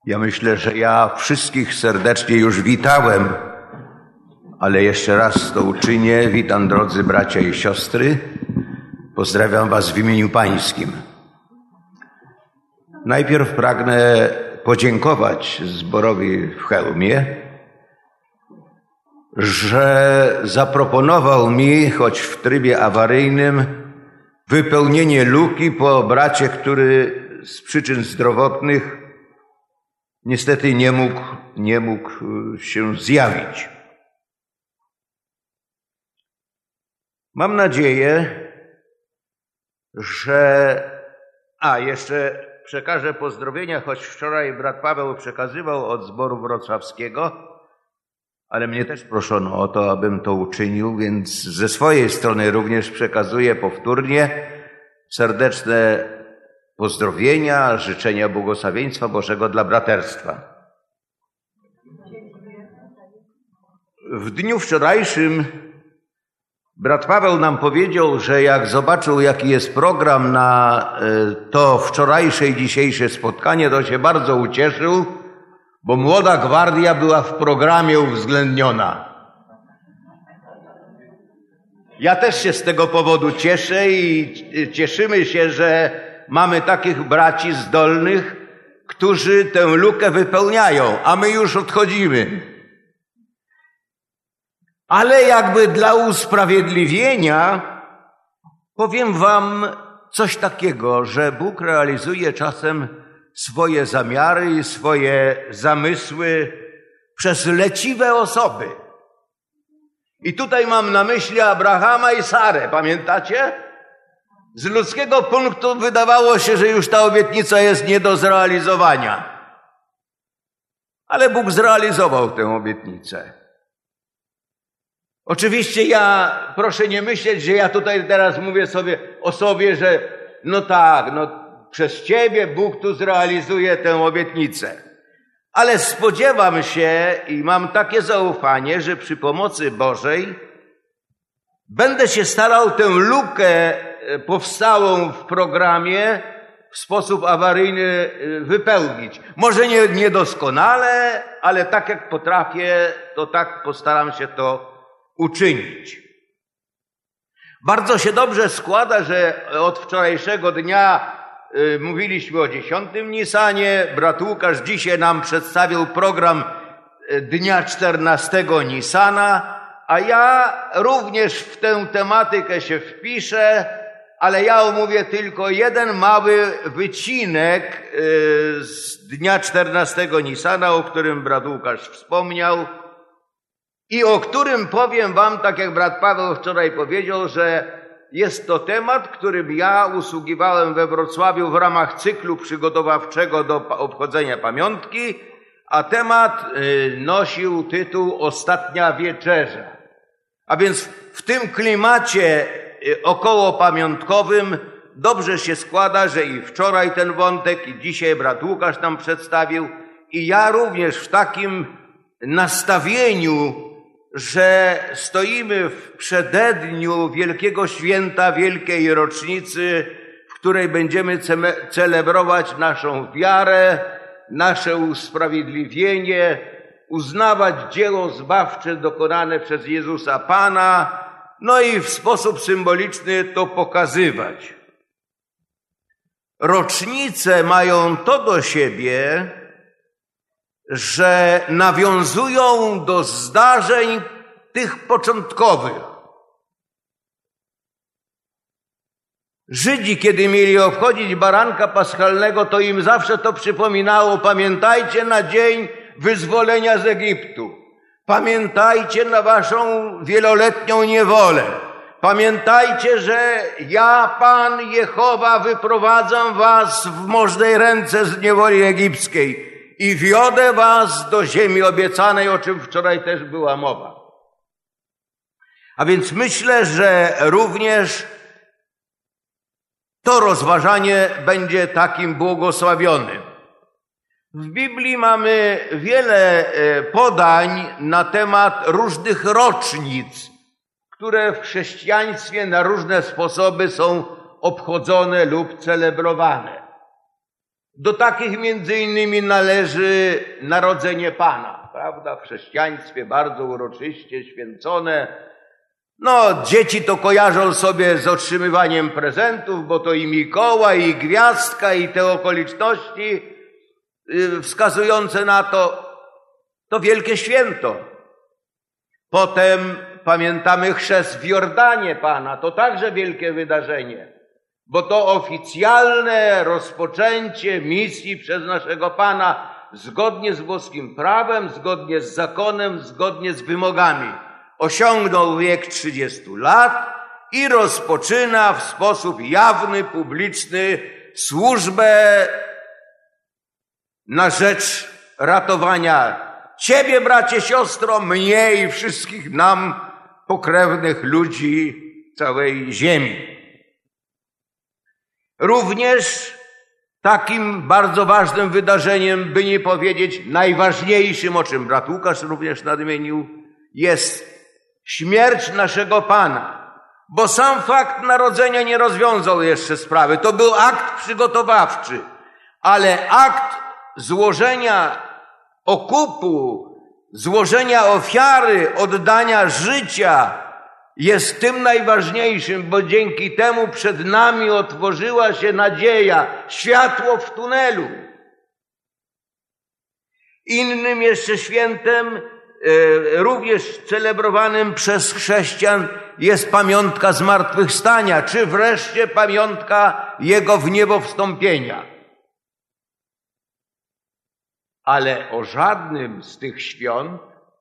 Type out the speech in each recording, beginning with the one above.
Ja myślę, że ja wszystkich serdecznie już witałem, ale jeszcze raz to uczynię. Witam, drodzy bracia i siostry. Pozdrawiam was w imieniu pańskim. Najpierw pragnę podziękować zborowi w Chełmie, że zaproponował mi, choć w trybie awaryjnym, wypełnienie luki po bracie, który z przyczyn zdrowotnych niestety nie mógł się zjawić. Mam nadzieję, że... jeszcze przekażę pozdrowienia, choć wczoraj brat Paweł przekazywał od zboru wrocławskiego, ale mnie też proszono o to, abym to uczynił, więc ze swojej strony również przekazuję powtórnie serdeczne pozdrowienia, życzenia błogosławieństwa Bożego dla braterstwa. W dniu wczorajszym brat Paweł nam powiedział, że jak zobaczył, jaki jest program na to wczorajsze i dzisiejsze spotkanie, to się bardzo ucieszył, bo Młoda Gwardia była w programie uwzględniona. Ja też się z tego powodu cieszę i cieszymy się, że mamy takich braci zdolnych, którzy tę lukę wypełniają, a my już odchodzimy. Ale jakby dla usprawiedliwienia powiem wam coś takiego, że Bóg realizuje czasem swoje zamiary i swoje zamysły przez leciwe osoby. I tutaj mam na myśli Abrahama i Sarę, pamiętacie? Z ludzkiego punktu wydawało się, że już ta obietnica jest nie do zrealizowania. Ale Bóg zrealizował tę obietnicę. Oczywiście proszę nie myśleć, że ja tutaj teraz mówię sobie o sobie, że przez Ciebie Bóg tu zrealizuje tę obietnicę. Ale spodziewam się i mam takie zaufanie, że przy pomocy Bożej będę się starał tę lukę powstałą w programie w sposób awaryjny wypełnić. Może nie niedoskonale, ale tak jak potrafię, to tak postaram się to uczynić. Bardzo się dobrze składa, że od wczorajszego dnia mówiliśmy o 10 Nisanie. Brat Łukasz dzisiaj nam przedstawił program dnia 14 Nisana, a ja również w tę tematykę się wpiszę, ale ja omówię tylko jeden mały wycinek z dnia 14 Nisana, o którym brat Łukasz wspomniał i o którym powiem wam, tak jak brat Paweł wczoraj powiedział, że jest to temat, którym ja usługiwałem we Wrocławiu w ramach cyklu przygotowawczego do obchodzenia pamiątki, a temat nosił tytuł Ostatnia Wieczerza. A więc w tym klimacie okołopamiątkowym dobrze się składa, że i wczoraj ten wątek, i dzisiaj brat Łukasz nam przedstawił, i ja również w takim nastawieniu, że stoimy w przededniu wielkiego święta, wielkiej rocznicy, w której będziemy celebrować naszą wiarę, nasze usprawiedliwienie, uznawać dzieło zbawcze dokonane przez Jezusa Pana, no i w sposób symboliczny to pokazywać. Rocznice mają to do siebie, że nawiązują do zdarzeń tych początkowych. Żydzi, kiedy mieli obchodzić baranka paschalnego, to im zawsze to przypominało: pamiętajcie na dzień wyzwolenia z Egiptu. Pamiętajcie na waszą wieloletnią niewolę. Pamiętajcie, że ja, Pan Jehowa, wyprowadzam was w możnej ręce z niewoli egipskiej i wiodę was do ziemi obiecanej, o czym wczoraj też była mowa. A więc myślę, że również to rozważanie będzie takim błogosławionym. W Biblii mamy wiele podań na temat różnych rocznic, które w chrześcijaństwie na różne sposoby są obchodzone lub celebrowane. Do takich między innymi należy Narodzenie Pana, prawda? W chrześcijaństwie bardzo uroczyście święcone. No, dzieci to kojarzą sobie z otrzymywaniem prezentów, bo to i Mikołaj, i Gwiazdka, i te okoliczności wskazujące na to wielkie święto. Potem pamiętamy chrzest w Jordanie Pana, to także wielkie wydarzenie, bo to oficjalne rozpoczęcie misji przez naszego Pana zgodnie z boskim prawem, zgodnie z zakonem, zgodnie z wymogami. Osiągnął wiek 30 lat i rozpoczyna w sposób jawny, publiczny służbę na rzecz ratowania Ciebie, bracie, siostro, mnie i wszystkich nam pokrewnych ludzi całej ziemi. Również takim bardzo ważnym wydarzeniem, by nie powiedzieć najważniejszym, o czym brat Łukasz również nadmienił, jest śmierć naszego Pana. Bo sam fakt narodzenia nie rozwiązał jeszcze sprawy. To był akt przygotowawczy, ale akt złożenia okupu, złożenia ofiary, oddania życia jest tym najważniejszym, bo dzięki temu przed nami otworzyła się nadzieja, światło w tunelu. Innym jeszcze świętem, również celebrowanym przez chrześcijan, jest pamiątka zmartwychwstania, czy wreszcie pamiątka Jego w niebo wstąpienia. Ale o żadnym z tych świąt,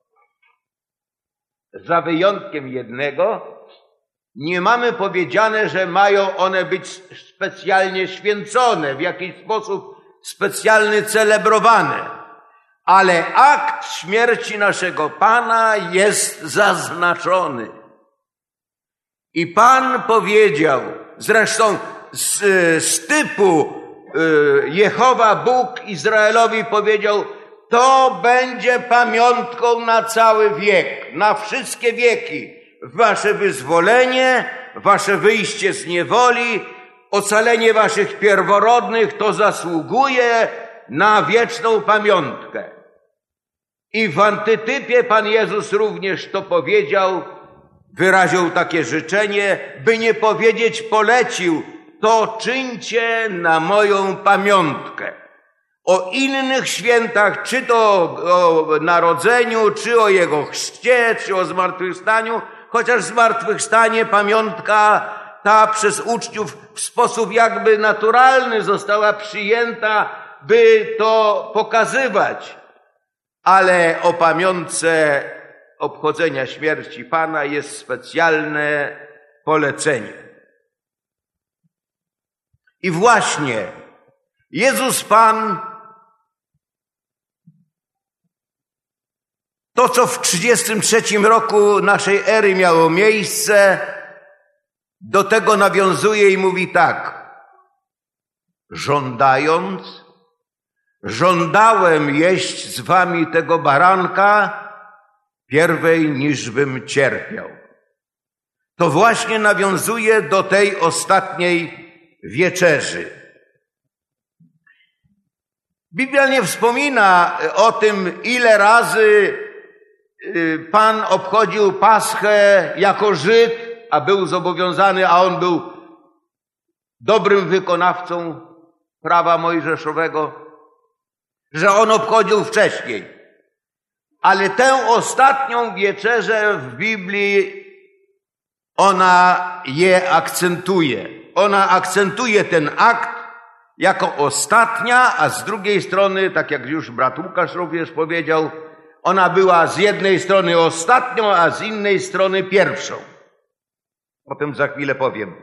za wyjątkiem jednego, nie mamy powiedziane, że mają one być specjalnie święcone, w jakiś sposób specjalny celebrowane. Ale akt śmierci naszego Pana jest zaznaczony. I Pan powiedział, zresztą z typu Jehowa Bóg Izraelowi powiedział, to będzie pamiątką na cały wiek, na wszystkie wieki. Wasze wyzwolenie, wasze wyjście z niewoli, ocalenie waszych pierworodnych, to zasługuje na wieczną pamiątkę. I w antytypie Pan Jezus również to powiedział, wyraził takie życzenie, by nie powiedzieć polecił, to czyńcie na moją pamiątkę. O innych świętach, czy to o narodzeniu, czy o Jego chrzcie, czy o zmartwychwstaniu, chociaż zmartwychwstanie, pamiątka ta przez uczniów w sposób jakby naturalny została przyjęta, by to pokazywać. Ale o pamiątce obchodzenia śmierci Pana jest specjalne polecenie. I właśnie Jezus Pan, to co w 33 roku naszej ery miało miejsce, do tego nawiązuje i mówi tak. Żądałem jeść z wami tego baranka pierwej niżbym cierpiał. To właśnie nawiązuje do tej ostatniej wieczerzy. Biblia nie wspomina o tym, ile razy Pan obchodził Paschę jako Żyd, a był zobowiązany, a on był dobrym wykonawcą prawa mojżeszowego, że on obchodził wcześniej. Ale tę ostatnią wieczerzę w Biblii ona je akcentuje. Ona akcentuje ten akt jako ostatnia, a z drugiej strony, tak jak już brat Łukasz również powiedział, ona była z jednej strony ostatnią, a z innej strony pierwszą. O tym za chwilę powiem.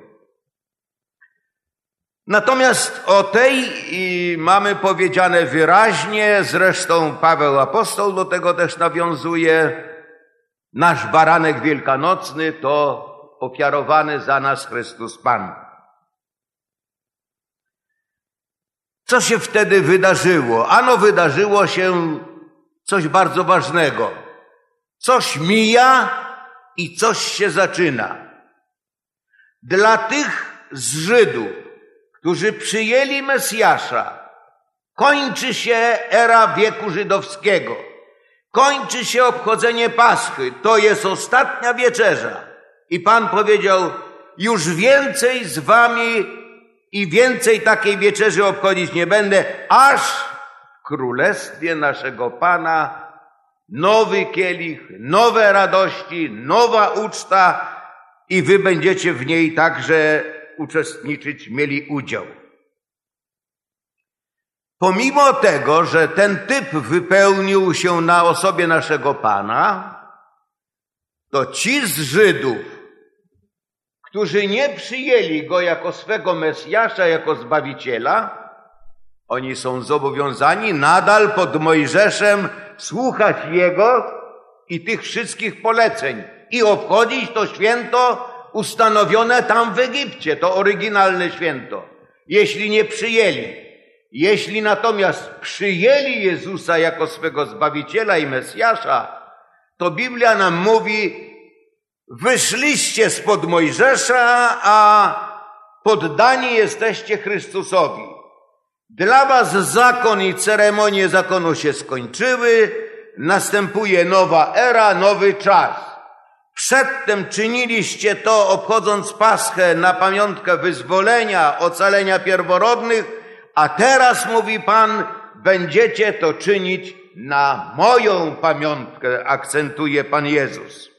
Natomiast o tej mamy powiedziane wyraźnie, zresztą Paweł Apostoł do tego też nawiązuje, nasz baranek wielkanocny to ofiarowany za nas Chrystus Pan. Co się wtedy wydarzyło? Ano wydarzyło się coś bardzo ważnego. Coś mija i coś się zaczyna. Dla tych z Żydów, którzy przyjęli Mesjasza Kończy się era wieku żydowskiego. Kończy się obchodzenie Paschy. To jest ostatnia wieczerza. I Pan powiedział, już więcej z wami i więcej takiej wieczerzy obchodzić nie będę, aż w królestwie naszego Pana nowy kielich, nowe radości, nowa uczta i wy będziecie w niej także uczestniczyć, mieli udział. Pomimo tego, że ten typ wypełnił się na osobie naszego Pana, to ci z Żydów, którzy nie przyjęli Go jako swego Mesjasza, jako Zbawiciela, oni są zobowiązani nadal pod Mojżeszem słuchać Jego i tych wszystkich poleceń i obchodzić to święto ustanowione tam w Egipcie, to oryginalne święto. Jeśli nie przyjęli, jeśli natomiast przyjęli Jezusa jako swego Zbawiciela i Mesjasza, to Biblia nam mówi, wyszliście spod Mojżesza, a poddani jesteście Chrystusowi. Dla was zakon i ceremonie zakonu się skończyły, następuje nowa era, nowy czas. Przedtem czyniliście to, obchodząc Paschę na pamiątkę wyzwolenia, ocalenia pierworodnych, a teraz, mówi Pan, będziecie to czynić na moją pamiątkę, akcentuje Pan Jezus.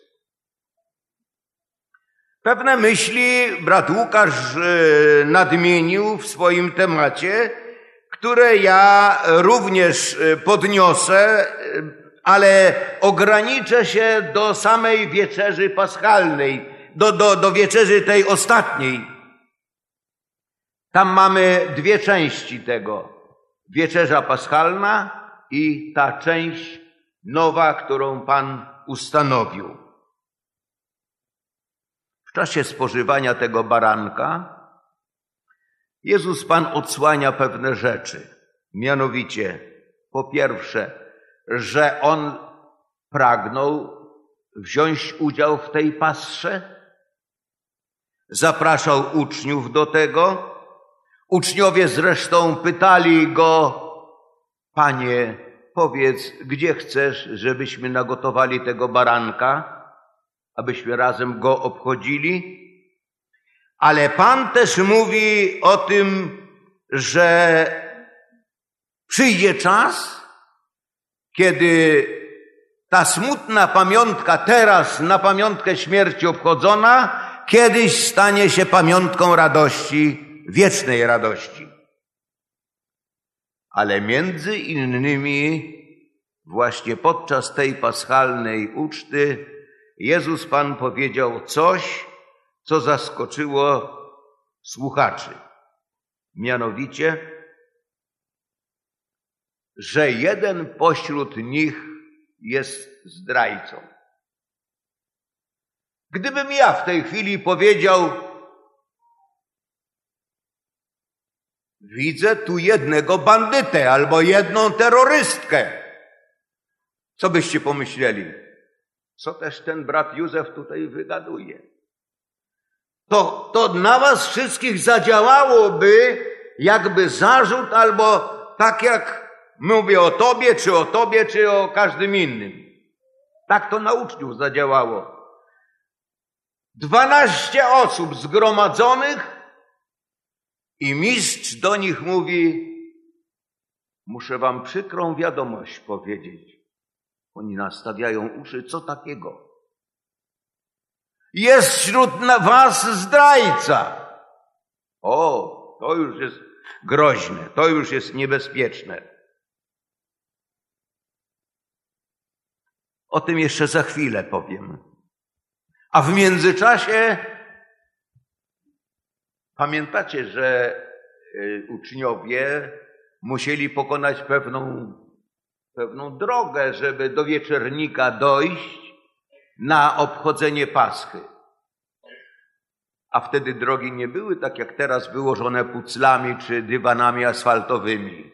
Pewne myśli brat Łukasz nadmienił w swoim temacie, które ja również podniosę, ale ograniczę się do samej wieczerzy paschalnej, do wieczerzy tej ostatniej. Tam mamy dwie części tego. Wieczerza paschalna i ta część nowa, którą Pan ustanowił. W czasie spożywania tego baranka Jezus Pan odsłania pewne rzeczy. Mianowicie, po pierwsze, że On pragnął wziąć udział w tej pasrze. Zapraszał uczniów do tego. Uczniowie zresztą pytali Go, Panie, powiedz, gdzie chcesz, żebyśmy nagotowali tego baranka, abyśmy razem go obchodzili. Ale Pan też mówi o tym, że przyjdzie czas, kiedy ta smutna pamiątka teraz na pamiątkę śmierci obchodzona, kiedyś stanie się pamiątką radości, wiecznej radości. Ale między innymi właśnie podczas tej paschalnej uczty Jezus Pan powiedział coś, co zaskoczyło słuchaczy. Mianowicie, że jeden pośród nich jest zdrajcą. Gdybym ja w tej chwili powiedział, widzę tu jednego bandytę albo jedną terrorystkę, co byście pomyśleli? Co też ten brat Józef tutaj wygaduje? To na was wszystkich zadziałałoby jakby zarzut albo tak jak mówię o tobie, czy o każdym innym. Tak to na uczniów zadziałało. 12 osób zgromadzonych i mistrz do nich mówi, muszę wam przykrą wiadomość powiedzieć. Oni nastawiają uszy, co takiego? Jest wśród was zdrajca. O, to już jest groźne, to już jest niebezpieczne. O tym jeszcze za chwilę powiem. A w międzyczasie pamiętacie, że uczniowie musieli pokonać pewną drogę, żeby do wieczernika dojść na obchodzenie Paschy. A wtedy drogi nie były tak jak teraz wyłożone puclami czy dywanami asfaltowymi.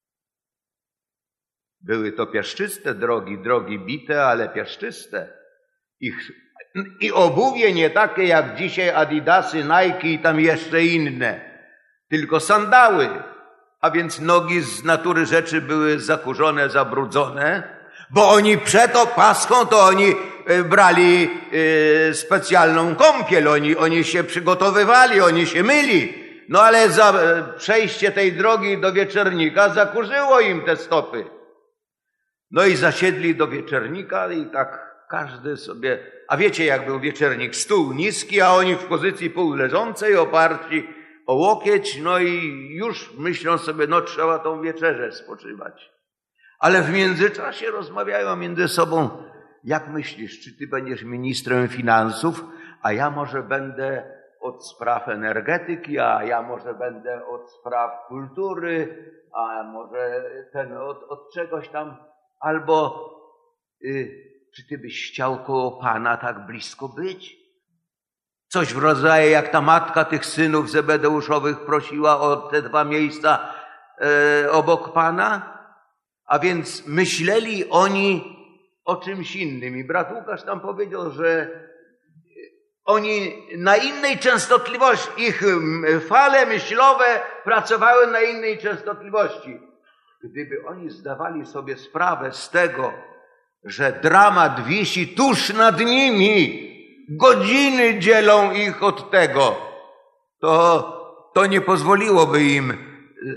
Były to piaszczyste drogi bite, ale piaszczyste. I obuwie nie takie jak dzisiaj Adidasy, Nike i tam jeszcze inne, tylko sandały. a więc nogi z natury rzeczy były zakurzone, zabrudzone, bo oni przed Paschą to oni brali specjalną kąpiel, oni się przygotowywali, oni się myli. No ale za przejście tej drogi do wieczernika zakurzyło im te stopy. No i zasiedli do wieczernika i tak każdy sobie, a wiecie jak był wieczernik, stół niski, a oni w pozycji półleżącej, oparci o łokieć, no i już myślą sobie, no trzeba tą wieczerzę spożywać. Ale w międzyczasie rozmawiają między sobą, jak myślisz, czy ty będziesz ministrem finansów, a ja może będę od spraw energetyki, a ja może będę od spraw kultury, a może ten od czegoś tam, albo czy ty byś chciał koło Pana tak blisko być? Coś w rodzaju jak ta matka tych synów Zebedeuszowych prosiła o te 2 miejsca obok Pana? A więc myśleli oni o czymś innym. I brat Łukasz tam powiedział, że oni na innej częstotliwości, ich fale myślowe pracowały na innej częstotliwości. Gdyby oni zdawali sobie sprawę z tego, że dramat wisi tuż nad nimi, godziny dzielą ich od tego, to nie pozwoliłoby im,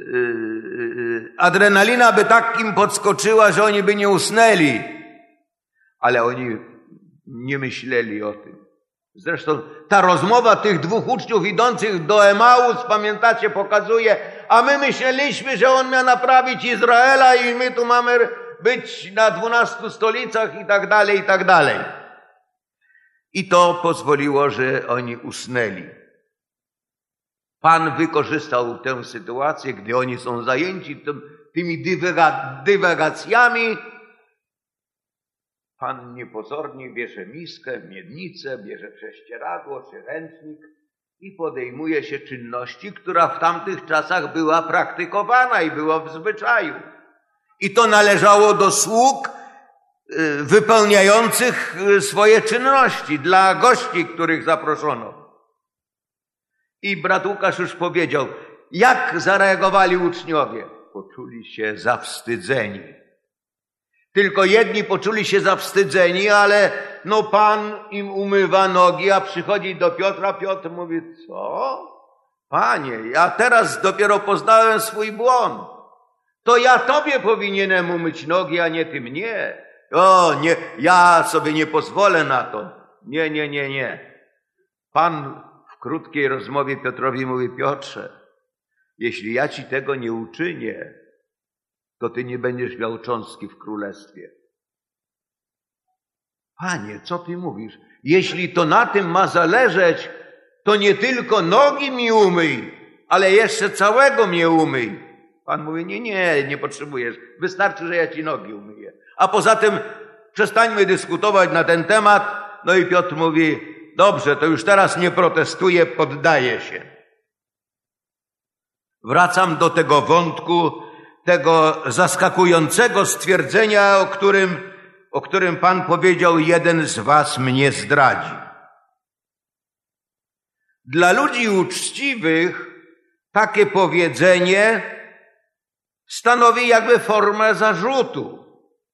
adrenalina by tak im podskoczyła, że oni by nie usnęli. Ale oni nie myśleli o tym. Zresztą ta rozmowa tych 2 uczniów idących do Emaus, pamiętacie, pokazuje, a my myśleliśmy, że on miał naprawić Izraela i my tu mamy być na 12 stolicach i tak dalej, i tak dalej. I to pozwoliło, że oni usnęli. Pan wykorzystał tę sytuację, gdy oni są zajęci tymi dywagacjami. Pan niepozornie bierze miskę, miednicę, bierze prześcieradło czy ręcznik i podejmuje się czynności, która w tamtych czasach była praktykowana i była w zwyczaju. I to należało do sług wypełniających swoje czynności dla gości, których zaproszono. I brat Łukasz już powiedział, jak zareagowali uczniowie. Poczuli się zawstydzeni. Tylko jedni poczuli się zawstydzeni, ale no Pan im umywa nogi, a przychodzi do Piotra. Piotr mówi, co? Panie, ja teraz dopiero poznałem swój błąd. To ja Tobie powinienem umyć nogi, a nie Ty mnie. O, nie, ja sobie nie pozwolę na to. Nie. Pan w krótkiej rozmowie Piotrowi mówi, Piotrze, jeśli ja Ci tego nie uczynię, to Ty nie będziesz miał cząstki w królestwie. Panie, co Ty mówisz? Jeśli to na tym ma zależeć, to nie tylko nogi mi umyj, ale jeszcze całego mnie umyj. Pan mówi, nie potrzebujesz. Wystarczy, że ja Ci nogi umyję. A poza tym przestańmy dyskutować na ten temat. No i Piotr mówi, dobrze, to już teraz nie protestuję, poddaję się. Wracam do tego wątku, tego zaskakującego stwierdzenia, o którym Pan powiedział, jeden z was mnie zdradzi. Dla ludzi uczciwych takie powiedzenie stanowi jakby formę zarzutu.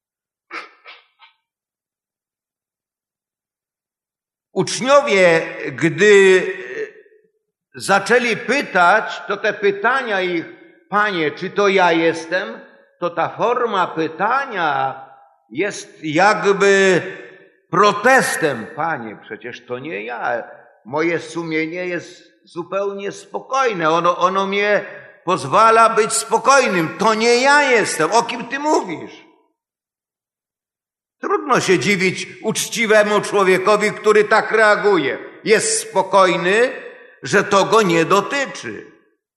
Uczniowie, gdy zaczęli pytać, to te pytania ich, Panie, czy to ja jestem? To ta forma pytania jest jakby protestem. Panie, przecież to nie ja. Moje sumienie jest zupełnie spokojne. Ono mnie pozwala być spokojnym. To nie ja jestem. O kim Ty mówisz? Trudno się dziwić uczciwemu człowiekowi, który tak reaguje. Jest spokojny, że to go nie dotyczy.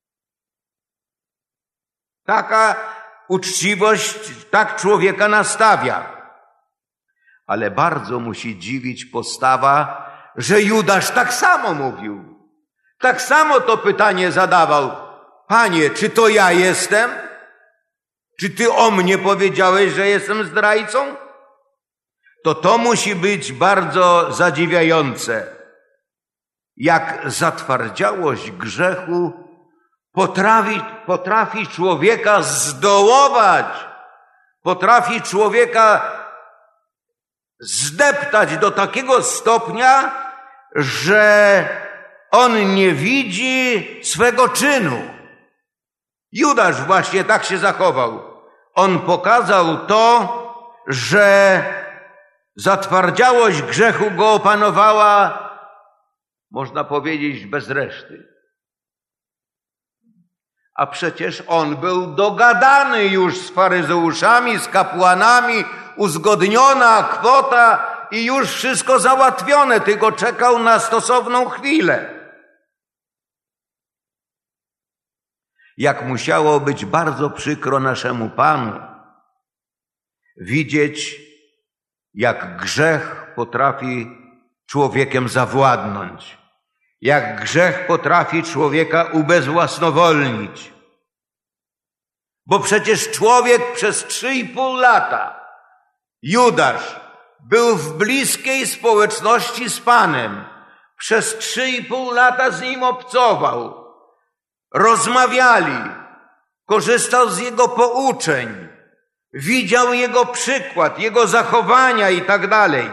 Taka uczciwość tak człowieka nastawia. Ale bardzo musi dziwić postawa, że Judasz tak samo mówił. Tak samo to pytanie zadawał. Panie, czy to ja jestem? Czy Ty o mnie powiedziałeś, że jestem zdrajcą? To musi być bardzo zadziwiające. Jak zatwardziałość grzechu potrafi człowieka zdołować, potrafi człowieka zdeptać do takiego stopnia, że on nie widzi swego czynu. Judasz właśnie tak się zachował. On pokazał to, że zatwardziałość grzechu go opanowała, można powiedzieć, bez reszty. A przecież on był dogadany już z faryzeuszami, z kapłanami, uzgodniona kwota i już wszystko załatwione, tylko czekał na stosowną chwilę. Jak musiało być bardzo przykro naszemu Panu widzieć, jak grzech potrafi człowiekiem zawładnąć, jak grzech potrafi człowieka ubezwłasnowolnić. Bo przecież człowiek przez 3,5 lata, Judasz, był w bliskiej społeczności z Panem. Przez 3,5 lata z Nim obcował. Rozmawiali, korzystał z Jego pouczeń, widział Jego przykład, Jego zachowania i tak dalej.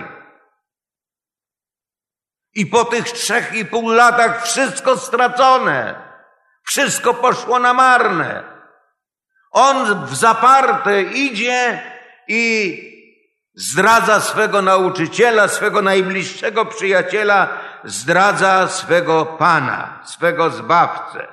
I po tych 3,5 latach wszystko stracone, wszystko poszło na marne. On w zaparte idzie i zdradza swego nauczyciela, swego najbliższego przyjaciela, zdradza swego Pana, swego Zbawcę.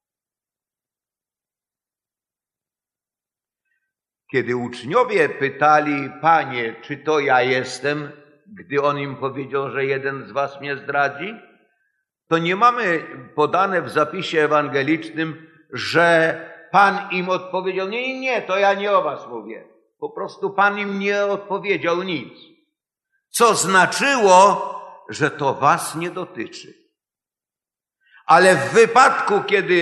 Kiedy uczniowie pytali: Panie, czy to ja jestem, gdy on im powiedział, że jeden z was mnie zdradzi, to nie mamy podane w zapisie ewangelicznym, że Pan im odpowiedział: nie, to ja nie o was mówię. Po prostu Pan im nie odpowiedział nic. Co znaczyło, że to was nie dotyczy. Ale w wypadku,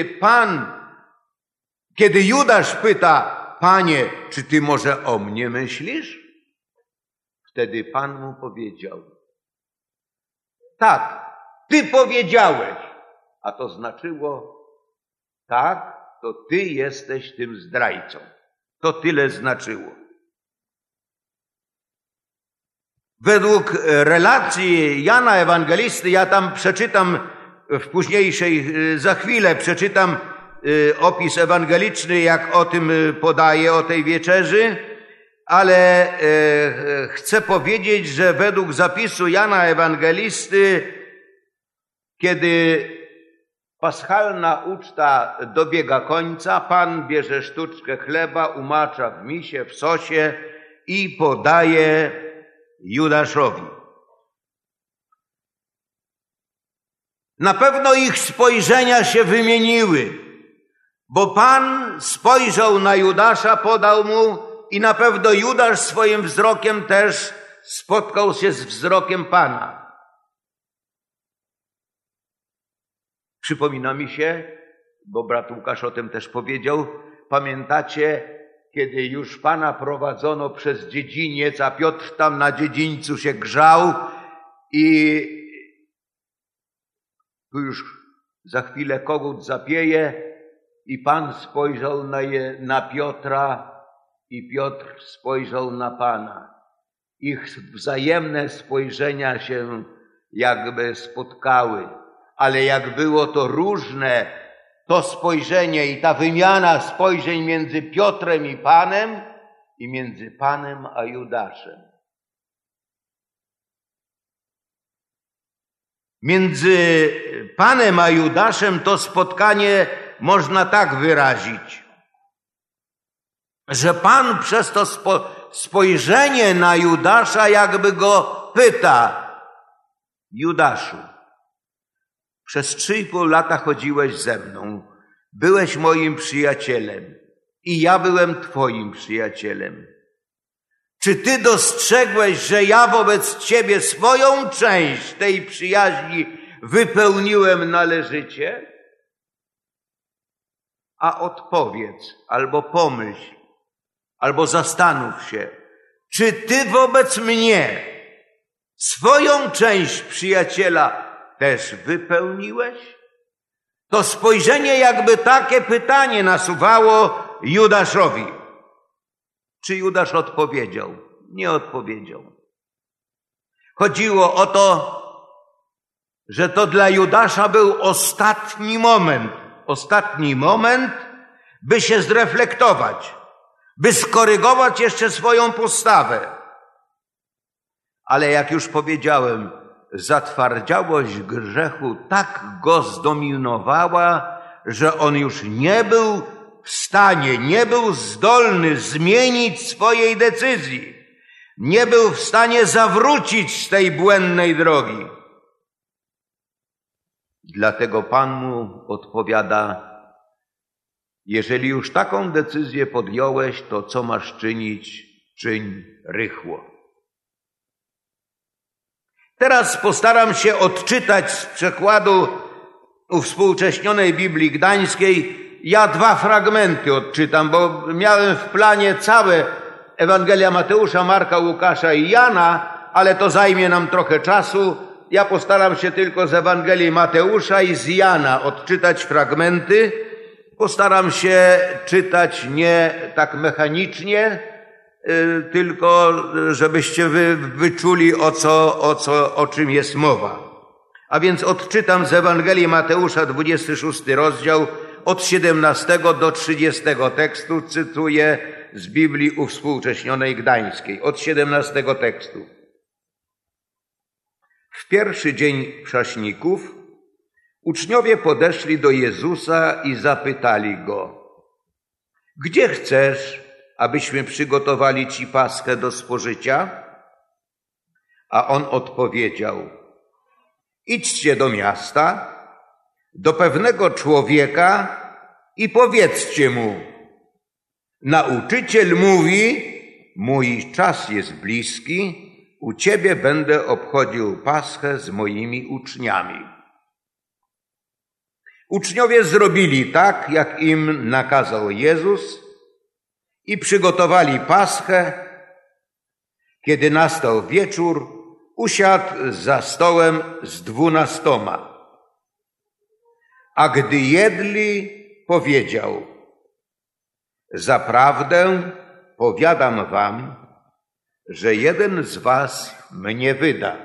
kiedy Judasz pyta: Panie, czy ty może o mnie myślisz? Wtedy Pan mu powiedział: tak, ty powiedziałeś. A to znaczyło: tak, to ty jesteś tym zdrajcą. To tyle znaczyło. Według relacji Jana Ewangelisty, ja tam przeczytam w późniejszej, za chwilę przeczytam opis ewangeliczny, jak o tym podaje, o tej wieczerzy, ale chcę powiedzieć, że według zapisu Jana Ewangelisty, kiedy paschalna uczta dobiega końca, Pan bierze sztuczkę chleba, umacza w misie, w sosie i podaje Judaszowi. Na pewno ich spojrzenia się wymieniły, bo Pan spojrzał na Judasza, podał mu i na pewno Judasz swoim wzrokiem też spotkał się z wzrokiem Pana. Przypomina mi się, bo brat Łukasz o tym też powiedział, pamiętacie, kiedy już Pana prowadzono przez dziedziniec, a Piotr tam na dziedzińcu się grzał i tu już za chwilę kogut zapieje i Pan spojrzał na Piotra i Piotr spojrzał na Pana. Ich wzajemne spojrzenia się jakby spotkały, ale jak było to różne, to spojrzenie i ta wymiana spojrzeń między Piotrem i Panem i między Panem a Judaszem. Między Panem a Judaszem to spotkanie można tak wyrazić, że Pan przez to spojrzenie na Judasza jakby go pyta: Judaszu, przez 3,5 lata chodziłeś ze mną, byłeś moim przyjacielem i ja byłem twoim przyjacielem. Czy ty dostrzegłeś, że ja wobec ciebie swoją część tej przyjaźni wypełniłem należycie? A odpowiedz, albo pomyśl, albo zastanów się, czy ty wobec mnie swoją część przyjaciela też wypełniłeś? to spojrzenie jakby takie pytanie nasuwało Judaszowi. Czy Judasz odpowiedział? Nie odpowiedział. Chodziło o to, że to dla Judasza był ostatni moment, by się zreflektować, by skorygować jeszcze swoją postawę. Ale jak już powiedziałem, zatwardziałość grzechu tak go zdominowała, że on już nie był w stanie, nie był zdolny zmienić swojej decyzji. Nie był w stanie zawrócić z tej błędnej drogi. Dlatego Pan mu odpowiada: jeżeli już taką decyzję podjąłeś, to co masz czynić, czyń rychło. Teraz postaram się odczytać z przekładu uwspółcześnionej Biblii Gdańskiej. Ja 2 fragmenty odczytam, bo miałem w planie całe Ewangelia Mateusza, Marka, Łukasza i Jana, ale to zajmie nam trochę czasu. Ja postaram się tylko z Ewangelii Mateusza i z Jana odczytać fragmenty. Postaram się czytać nie tak mechanicznie, tylko żebyście wy wyczuli o czym jest mowa. A więc odczytam z Ewangelii Mateusza 26 rozdział od 17 do 30 tekstu, cytuję z Biblii uwspółcześnionej Gdańskiej, od 17 tekstu. W pierwszy dzień Przaśników uczniowie podeszli do Jezusa i zapytali Go: gdzie chcesz, abyśmy przygotowali Ci Paschę do spożycia? A On odpowiedział: idźcie do miasta, do pewnego człowieka i powiedzcie mu: nauczyciel mówi, mój czas jest bliski, u Ciebie będę obchodził Paschę z moimi uczniami. Uczniowie zrobili tak, jak im nakazał Jezus i przygotowali Paschę. Kiedy nastał wieczór, usiadł za stołem z 12. A gdy jedli, powiedział: zaprawdę powiadam wam, że jeden z was mnie wyda.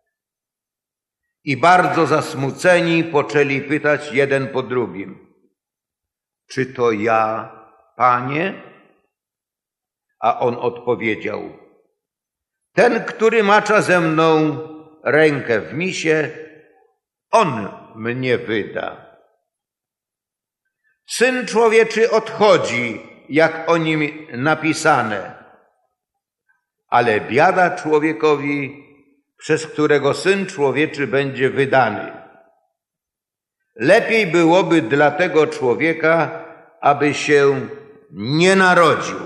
I bardzo zasmuceni poczęli pytać jeden po drugim: czy to ja, Panie? A on odpowiedział: ten, który macza ze mną rękę w misie, on mnie wyda. Syn Człowieczy odchodzi, jak o nim napisane, ale biada człowiekowi, przez którego Syn Człowieczy będzie wydany. Lepiej byłoby dla tego człowieka, aby się nie narodził.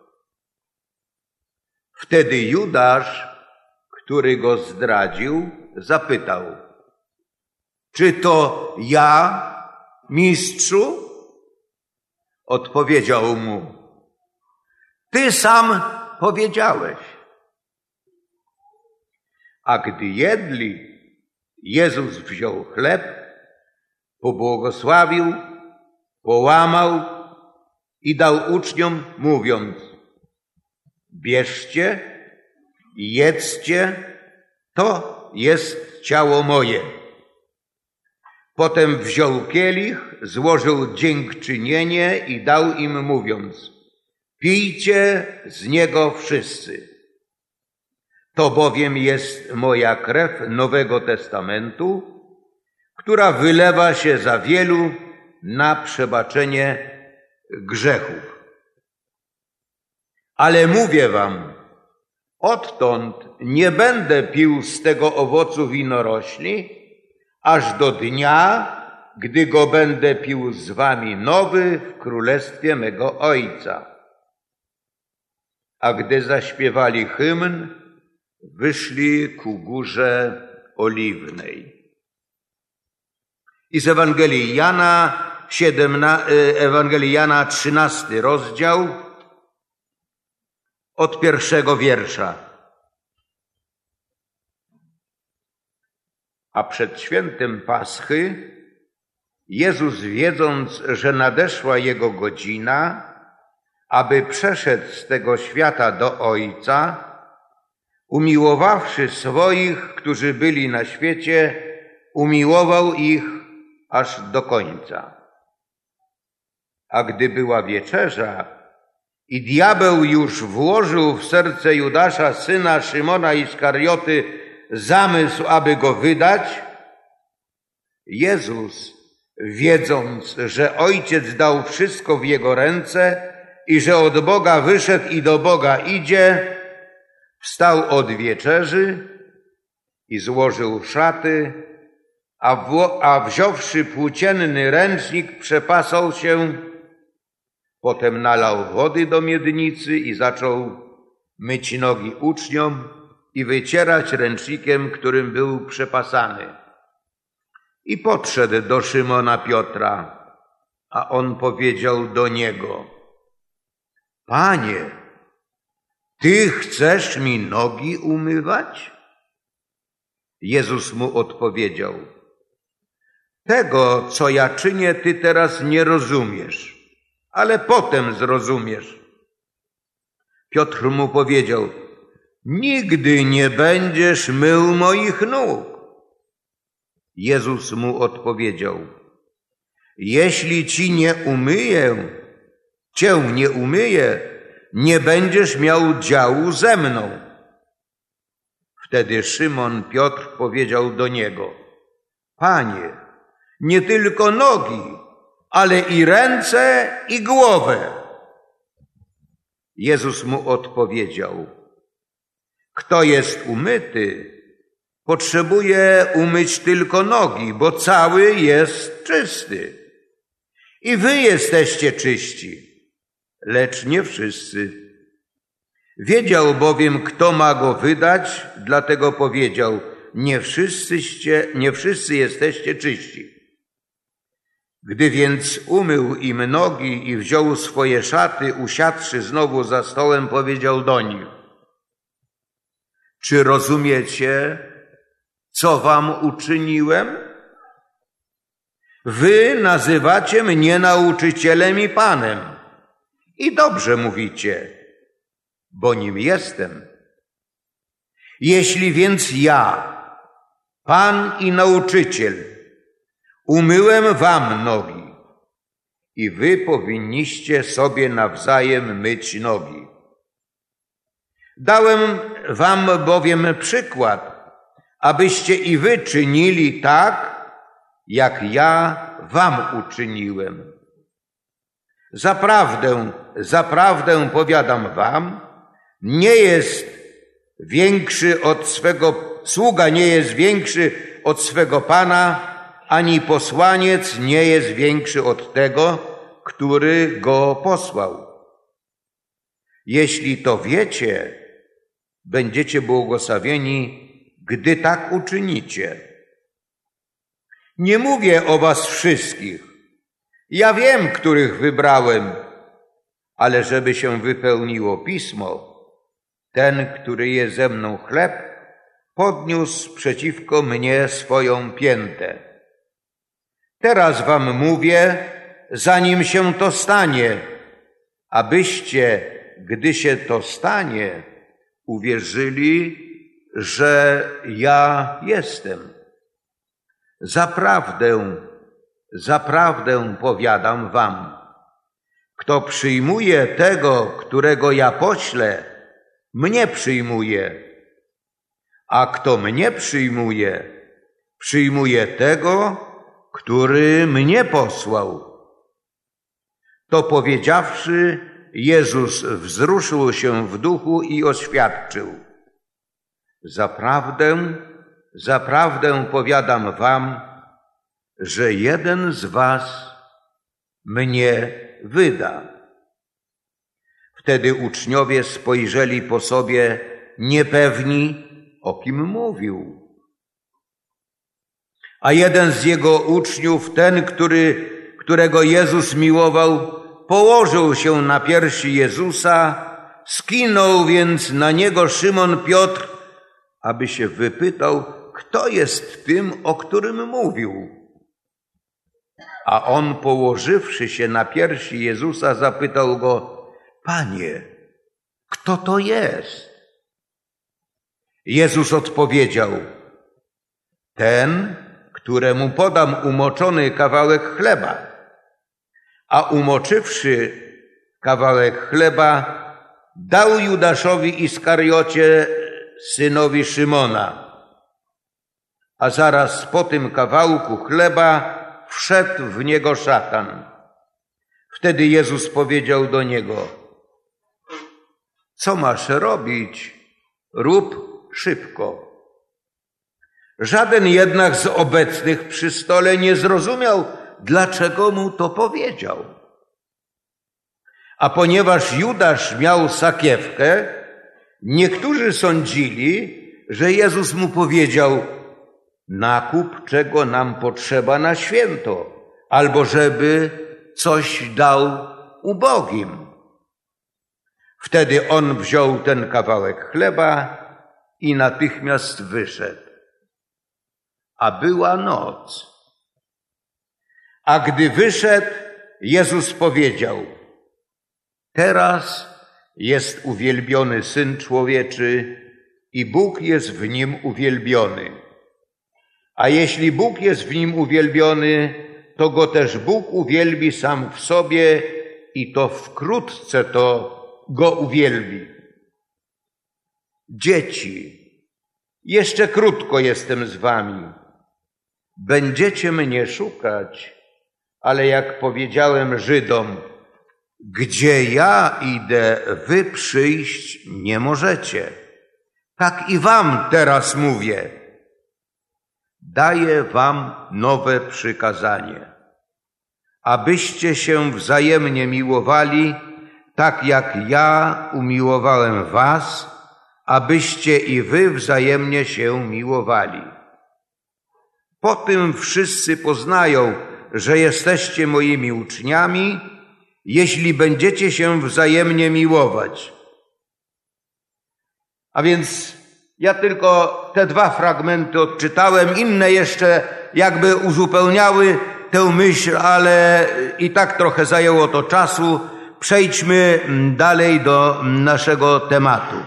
Wtedy Judasz, który go zdradził, zapytał: czy to ja, mistrzu? Odpowiedział mu: ty sam powiedziałeś. A gdy jedli, Jezus wziął chleb, pobłogosławił, połamał i dał uczniom, mówiąc: bierzcie i jedzcie, to jest ciało moje. Potem wziął kielich, złożył dziękczynienie i dał im, mówiąc: pijcie z niego wszyscy. To bowiem jest moja krew Nowego Testamentu, która wylewa się za wielu na przebaczenie grzechów. Ale mówię wam, odtąd nie będę pił z tego owocu winorośli, aż do dnia, gdy go będę pił z wami nowy w królestwie mego Ojca. A gdy zaśpiewali hymn, wyszli ku Górze Oliwnej. I z Ewangelii Jana 13 rozdział od 1 wiersza. A przed świętem Paschy Jezus, wiedząc, że nadeszła Jego godzina, aby przeszedł z tego świata do Ojca, umiłowawszy swoich, którzy byli na świecie, umiłował ich aż do końca. A gdy była wieczerza i diabeł już włożył w serce Judasza, syna Szymona Iskarioty, zamysł, aby go wydać, Jezus, wiedząc, że Ojciec dał wszystko w Jego ręce i że od Boga wyszedł i do Boga idzie, wstał od wieczerzy i złożył szaty, a wziąwszy płócienny ręcznik, przepasał się, potem nalał wody do miednicy i zaczął myć nogi uczniom i wycierać ręcznikiem, którym był przepasany. I podszedł do Szymona Piotra, a on powiedział do niego: Panie, Ty chcesz mi nogi umywać? Jezus mu odpowiedział: Tego, co ja czynię, Ty teraz nie rozumiesz, ale potem zrozumiesz. Piotr mu powiedział: Nigdy nie będziesz mył moich nóg. Jezus mu odpowiedział: Jeśli Cię nie umyję, nie będziesz miał działu ze mną. Wtedy Szymon Piotr powiedział do niego: Panie, nie tylko nogi, ale i ręce i głowę. Jezus mu odpowiedział: Kto jest umyty, potrzebuje umyć tylko nogi, bo cały jest czysty. I wy jesteście czyści, lecz nie wszyscy. Wiedział bowiem, kto ma go wydać, dlatego powiedział: nie wszyscy jesteście czyści. Gdy więc umył im nogi i wziął swoje szaty, usiadłszy znowu za stołem, powiedział do nich: Czy rozumiecie, co wam uczyniłem? Wy nazywacie mnie nauczycielem i Panem. I dobrze mówicie, bo nim jestem. Jeśli więc ja, Pan i nauczyciel, umyłem wam nogi i wy powinniście sobie nawzajem myć nogi. Dałem wam bowiem przykład, abyście i wy czynili tak, jak ja wam uczyniłem. Zaprawdę powiadam wam, sługa nie jest większy od swego Pana, ani posłaniec nie jest większy od tego, który go posłał. Jeśli to wiecie, będziecie błogosławieni, gdy tak uczynicie. Nie mówię o was wszystkich. Ja wiem, których wybrałem, ale żeby się wypełniło Pismo, ten, który je ze mną chleb, podniósł przeciwko mnie swoją piętę. Teraz wam mówię, zanim się to stanie, abyście, gdy się to stanie, uwierzyli, że ja jestem. Zaprawdę powiadam wam, kto przyjmuje tego, którego ja poślę, mnie przyjmuje, a kto mnie przyjmuje, przyjmuje tego, który mnie posłał. To powiedziawszy, Jezus wzruszył się w duchu i oświadczył: Zaprawdę powiadam wam, że jeden z was mnie wyda. Wtedy uczniowie spojrzeli po sobie niepewni, o kim mówił. A jeden z jego uczniów, ten, którego Jezus miłował, położył się na piersi Jezusa, skinął więc na niego Szymon Piotr, aby się wypytał, kto jest tym, o którym mówił. A on, położywszy się na piersi Jezusa, zapytał go: Panie, kto to jest? Jezus odpowiedział: Ten, któremu podam umoczony kawałek chleba. A umoczywszy kawałek chleba, dał Judaszowi Iskariocie, synowi Szymona. A zaraz po tym kawałku chleba wszedł w niego szatan. Wtedy Jezus powiedział do niego: Co masz robić? Rób szybko. Żaden jednak z obecnych przy stole nie zrozumiał, dlaczego mu to powiedział. A ponieważ Judasz miał sakiewkę, niektórzy sądzili, że Jezus mu powiedział: Nakup, czego nam potrzeba na święto, albo żeby coś dał ubogim. Wtedy on wziął ten kawałek chleba i natychmiast wyszedł. A była noc. A gdy wyszedł, Jezus powiedział: Teraz jest uwielbiony Syn Człowieczy i Bóg jest w Nim uwielbiony. A jeśli Bóg jest w Nim uwielbiony, to Go też Bóg uwielbi sam w sobie i to wkrótce to Go uwielbi. Dzieci, jeszcze krótko jestem z wami. Będziecie mnie szukać, ale jak powiedziałem Żydom, gdzie ja idę, wy przyjść nie możecie. Tak i wam teraz mówię. Daję wam nowe przykazanie, abyście się wzajemnie miłowali, tak jak ja umiłowałem was, abyście i wy wzajemnie się miłowali. Po tym wszyscy poznają, że jesteście moimi uczniami, jeśli będziecie się wzajemnie miłować. A więc ja tylko te dwa fragmenty odczytałem, inne jeszcze jakby uzupełniały tę myśl, ale i tak trochę zajęło to czasu. Przejdźmy dalej do naszego tematu.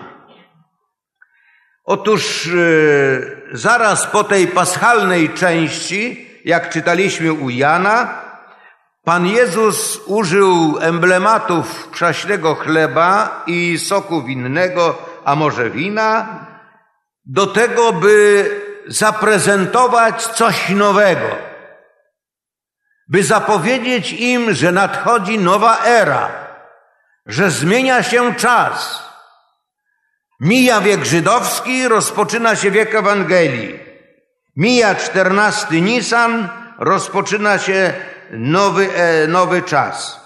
Otóż zaraz po tej paschalnej części, jak czytaliśmy u Jana, Pan Jezus użył emblematów krzaśnego chleba i soku winnego, a może wina, do tego, by zaprezentować coś nowego, by zapowiedzieć im, że nadchodzi nowa era, że zmienia się czas. Mija wiek żydowski, rozpoczyna się wiek Ewangelii. Mija 14 Nisan, rozpoczyna się nowy czas.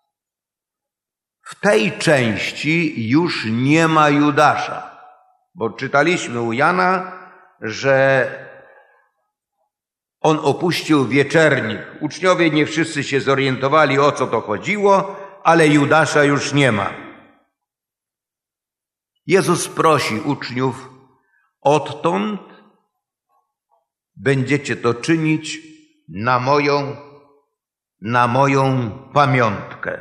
W tej części już nie ma Judasza, bo czytaliśmy u Jana, że on opuścił wieczernik. Uczniowie nie wszyscy się zorientowali, o co to chodziło, ale Judasza już nie ma. Jezus prosi uczniów: odtąd będziecie to czynić na moją pamiątkę.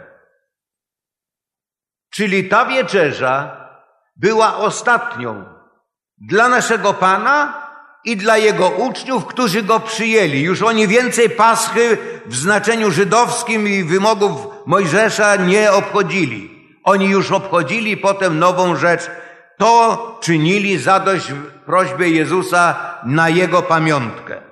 Czyli ta wieczerza była ostatnią dla naszego Pana i dla Jego uczniów, którzy Go przyjęli. Już oni więcej Paschy w znaczeniu żydowskim i wymogów Mojżesza nie obchodzili. Oni już obchodzili potem nową rzecz. To czynili zadość prośbie Jezusa na Jego pamiątkę.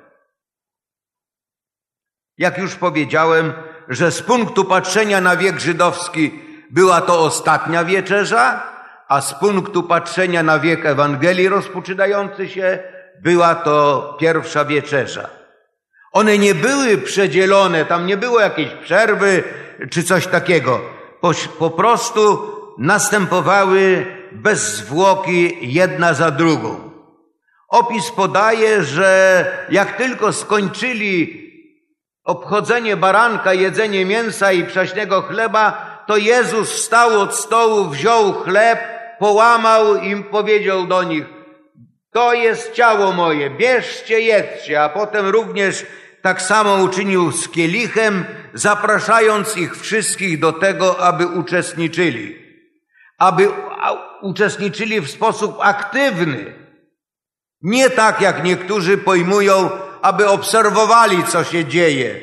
Jak już powiedziałem, że z punktu patrzenia na wiek żydowski była to ostatnia wieczerza, a z punktu patrzenia na wiek Ewangelii rozpoczynający się była to pierwsza wieczerza. One nie były przedzielone, tam nie było jakiejś przerwy czy coś takiego. Po prostu następowały bez zwłoki jedna za drugą. Opis podaje, że jak tylko skończyli obchodzenie baranka, jedzenie mięsa i przaśnego chleba, to Jezus wstał od stołu, wziął chleb, połamał i powiedział do nich: to jest ciało moje, bierzcie, jedzcie, a potem również tak samo uczynił z kielichem, zapraszając ich wszystkich do tego, aby uczestniczyli w sposób aktywny. Nie tak, jak niektórzy pojmują, aby obserwowali, co się dzieje.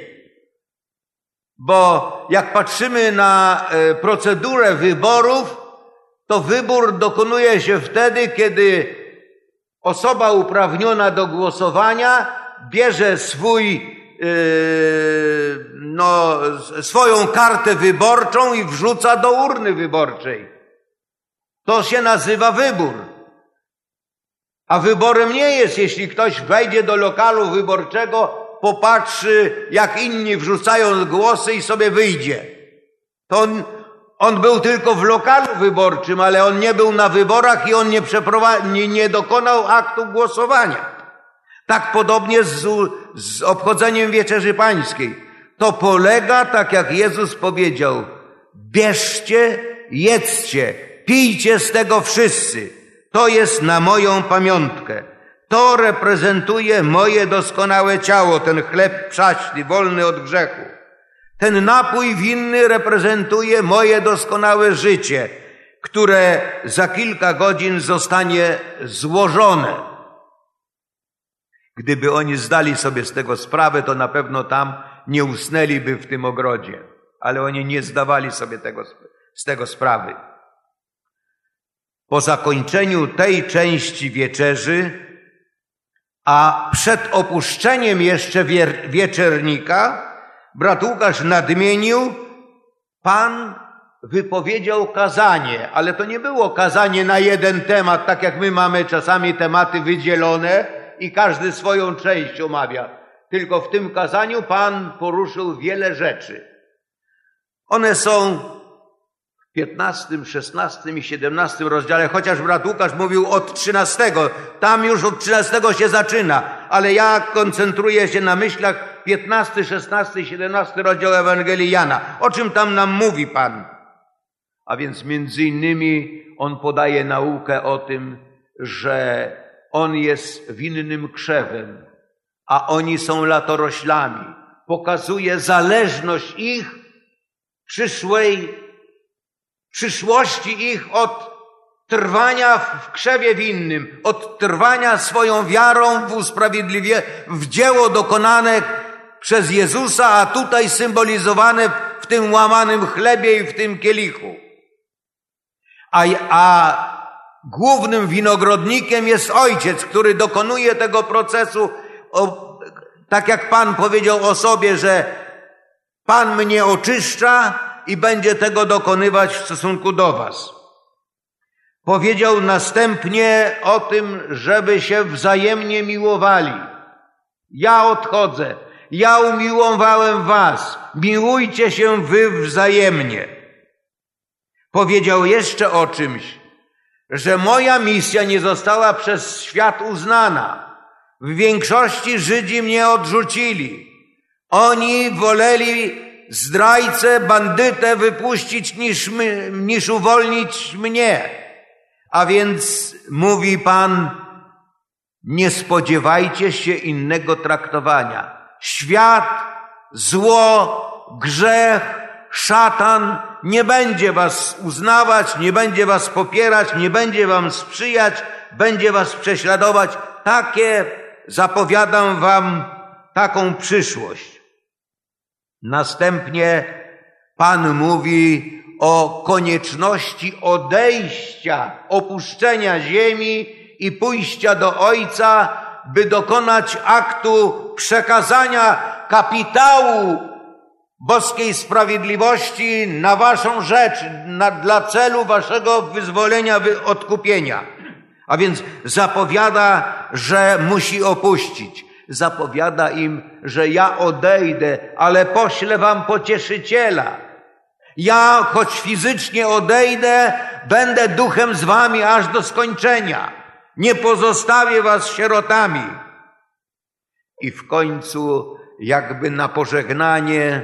Bo jak patrzymy na procedurę wyborów, to wybór dokonuje się wtedy, kiedy osoba uprawniona do głosowania bierze swoją kartę wyborczą i wrzuca do urny wyborczej. To się nazywa wybór. A wyborem nie jest, jeśli ktoś wejdzie do lokalu wyborczego, popatrzy, jak inni wrzucają głosy i sobie wyjdzie. To on był tylko w lokalu wyborczym, ale on nie był na wyborach i on nie dokonał aktu głosowania. Tak podobnie z obchodzeniem Wieczerzy Pańskiej. To polega, tak jak Jezus powiedział, bierzcie, jedzcie, pijcie z tego wszyscy. To jest na moją pamiątkę. To reprezentuje moje doskonałe ciało, ten chleb przaśny, wolny od grzechu. Ten napój winny reprezentuje moje doskonałe życie, które za kilka godzin zostanie złożone. Gdyby oni zdali sobie z tego sprawę, to na pewno tam nie usnęliby w tym ogrodzie. Ale oni nie zdawali sobie z tego sprawy. Po zakończeniu tej części wieczerzy, a przed opuszczeniem jeszcze wieczernika, brat Łukasz nadmienił, Pan wypowiedział kazanie, ale to nie było kazanie na jeden temat, tak jak my mamy czasami tematy wydzielone i każdy swoją część omawia. Tylko w tym kazaniu Pan poruszył wiele rzeczy. One są w 15, 16 i 17 rozdziale, chociaż brat Łukasz mówił od 13. Tam już od 13 się zaczyna, ale ja koncentruję się na myślach 15, 16 i 17 rozdział Ewangelii Jana. O czym tam nam mówi Pan? A więc między innymi on podaje naukę o tym, że on jest winnym krzewem, a oni są latoroślami. Pokazuje zależność ich przyszłości ich od trwania w krzewie winnym, od trwania swoją wiarą w dzieło dokonane przez Jezusa, a tutaj symbolizowane w tym łamanym chlebie i w tym kielichu. A głównym winogrodnikiem jest Ojciec, który dokonuje tego procesu, tak jak Pan powiedział o sobie, że Pan mnie oczyszcza i będzie tego dokonywać w stosunku do was. Powiedział następnie o tym, żeby się wzajemnie miłowali. Ja odchodzę, ja umiłowałem was, miłujcie się wy wzajemnie. Powiedział jeszcze o czymś, że moja misja nie została przez świat uznana. W większości Żydzi mnie odrzucili. Oni woleli zdrajcę, bandytę wypuścić niż uwolnić mnie. A więc mówi Pan, nie spodziewajcie się innego traktowania. Świat, zło, grzech, szatan nie będzie was uznawać, nie będzie was popierać, nie będzie wam sprzyjać, będzie was prześladować. Zapowiadam wam taką przyszłość. Następnie Pan mówi o konieczności odejścia, opuszczenia ziemi i pójścia do Ojca, by dokonać aktu przekazania kapitału boskiej sprawiedliwości na waszą rzecz, dla celu waszego wyzwolenia, odkupienia. A więc zapowiada, że musi opuścić. Zapowiada im, że ja odejdę, ale poślę wam pocieszyciela. Ja, choć fizycznie odejdę, będę duchem z wami aż do skończenia. Nie pozostawię was sierotami. I w końcu, jakby na pożegnanie,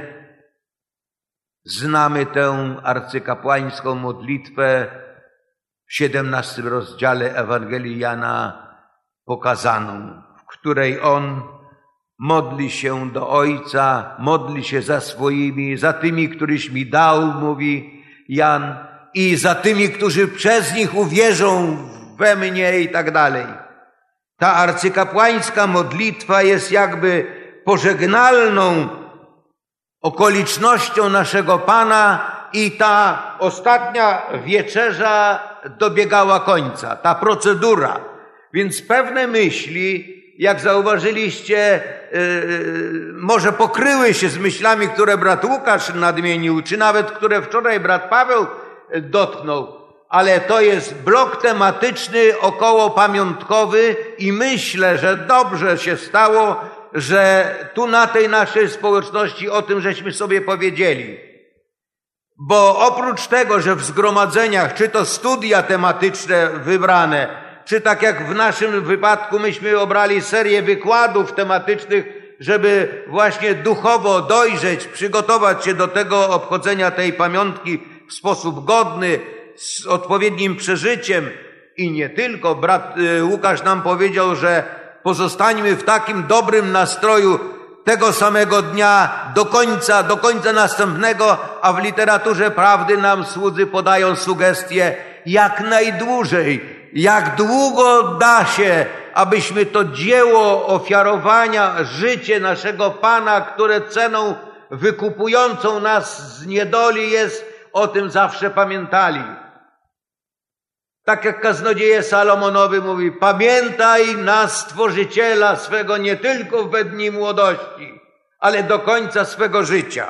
znamy tę arcykapłańską modlitwę w 17 rozdziale Ewangelii Jana pokazaną, w której on modli się do Ojca, modli się za swoimi, za tymi, któryś mi dał, mówi Jan, i za tymi, którzy przez nich uwierzą we mnie i tak dalej. Ta arcykapłańska modlitwa jest jakby pożegnalną okolicznością naszego Pana i ta ostatnia wieczerza dobiegała końca, ta procedura. Więc pewne myśli, jak zauważyliście, może pokryły się z myślami, które brat Łukasz nadmienił, czy nawet które wczoraj brat Paweł dotknął, ale to jest blok tematyczny okołopamiątkowy i myślę, że dobrze się stało, że tu na tej naszej społeczności o tym żeśmy sobie powiedzieli. Bo oprócz tego, że w zgromadzeniach, czy to studia tematyczne wybrane, czy tak jak w naszym wypadku myśmy obrali serię wykładów tematycznych, żeby właśnie duchowo dojrzeć, przygotować się do tego obchodzenia tej pamiątki w sposób godny, z odpowiednim przeżyciem i nie tylko. Brat Łukasz nam powiedział, że pozostańmy w takim dobrym nastroju tego samego dnia do końca następnego, a w literaturze prawdy nam słudzy podają sugestie jak najdłużej, jak długo da się, abyśmy to dzieło ofiarowania, życie naszego Pana, które ceną wykupującą nas z niedoli jest, o tym zawsze pamiętali. Tak jak kaznodzieje Salomonowy mówi, pamiętaj na Stworzyciela swego nie tylko we dni młodości, ale do końca swego życia.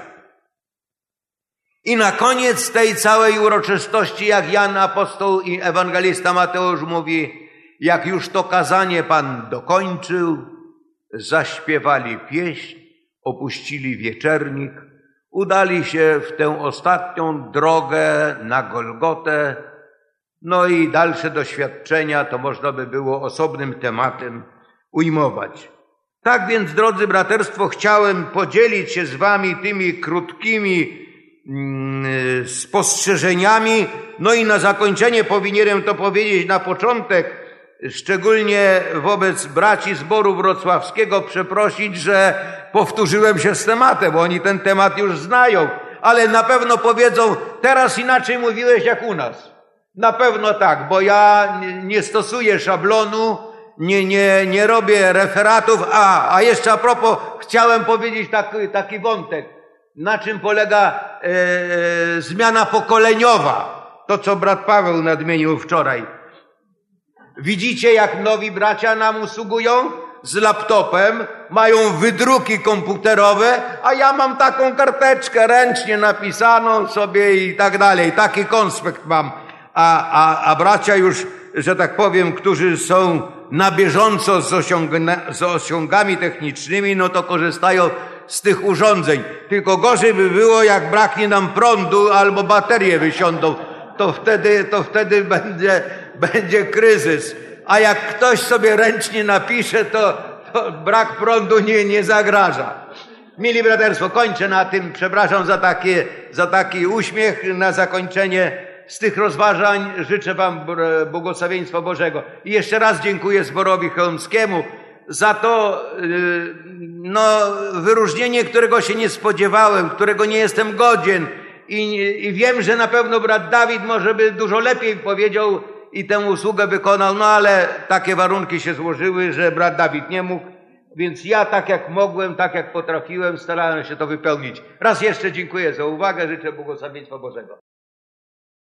I na koniec tej całej uroczystości, jak Jan apostoł i ewangelista Mateusz mówi, jak już to kazanie Pan dokończył, zaśpiewali pieśń, opuścili wieczernik, udali się w tę ostatnią drogę na Golgotę. No i dalsze doświadczenia to można by było osobnym tematem ujmować. Tak więc, drodzy braterstwo, chciałem podzielić się z wami tymi krótkimi spostrzeżeniami. No i na zakończenie powinienem to powiedzieć na początek, szczególnie wobec braci zboru wrocławskiego przeprosić, że powtórzyłem się z tematem, bo oni ten temat już znają, ale na pewno powiedzą, teraz inaczej mówiłeś jak u nas. Na pewno tak, bo ja nie stosuję szablonu, nie robię referatów, a jeszcze a propos chciałem powiedzieć taki wątek, na czym polega zmiana pokoleniowa, to co brat Paweł nadmienił wczoraj. Widzicie, jak nowi bracia nam usługują? Z laptopem, mają wydruki komputerowe, a ja mam taką karteczkę ręcznie napisaną sobie i tak dalej, taki konspekt mam. A bracia już, że tak powiem, którzy są na bieżąco z osiągami technicznymi, no to korzystają z tych urządzeń. Tylko gorzej by było, jak braknie nam prądu albo baterie wysiądą, to wtedy będzie kryzys. A jak ktoś sobie ręcznie napisze, to brak prądu nie zagraża. Mili braterstwo, kończę na tym, przepraszam za taki uśmiech na zakończenie. Z tych rozważań życzę wam błogosławieństwa Bożego. I jeszcze raz dziękuję zborowi chełmskiemu za to wyróżnienie, którego się nie spodziewałem, którego nie jestem godzien. I wiem, że na pewno brat Dawid może by dużo lepiej powiedział i tę usługę wykonał, no ale takie warunki się złożyły, że brat Dawid nie mógł, więc ja tak jak mogłem, tak jak potrafiłem, starałem się to wypełnić. Raz jeszcze dziękuję za uwagę, życzę błogosławieństwa Bożego.